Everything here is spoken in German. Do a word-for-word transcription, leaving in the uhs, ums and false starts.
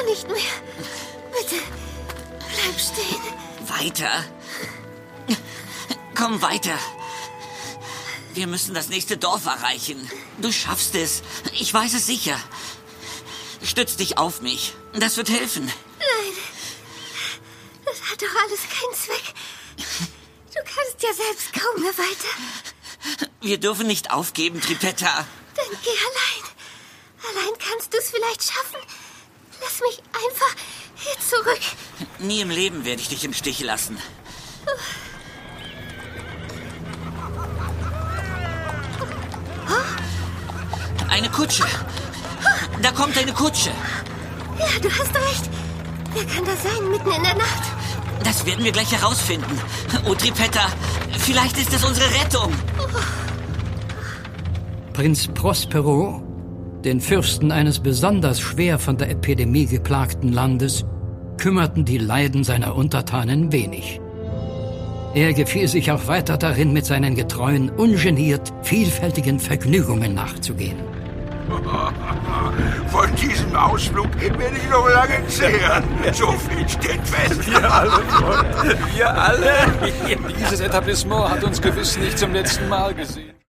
nicht mehr. Bitte, bleib stehen. Weiter. Komm weiter. Wir müssen das nächste Dorf erreichen. Du schaffst es. Ich weiß es sicher. Stütz dich auf mich. Das wird helfen. Nein, das hat doch alles keinen Zweck. Du kannst ja selbst kaum mehr weiter. Wir dürfen nicht aufgeben, Trippetta. Dann geh allein. Allein kannst du es vielleicht schaffen. Lass mich einfach hier zurück. Nie im Leben werde ich dich im Stich lassen. Eine Kutsche. Da kommt eine Kutsche. Ja, du hast recht. Wer kann das sein, mitten in der Nacht? Das werden wir gleich herausfinden. Oh, Trippetta, vielleicht ist es unsere Rettung. Prinz Prospero, den Fürsten eines besonders schwer von der Epidemie geplagten Landes, kümmerten die Leiden seiner Untertanen wenig. Er gefiel sich auch weiter darin, mit seinen Getreuen ungeniert vielfältigen Vergnügungen nachzugehen. Von diesem Ausflug werde ich noch lange zehren. So viel steht fest. Wir alle, Freunde. Wir alle. Dieses Etablissement hat uns gewiss nicht zum letzten Mal gesehen.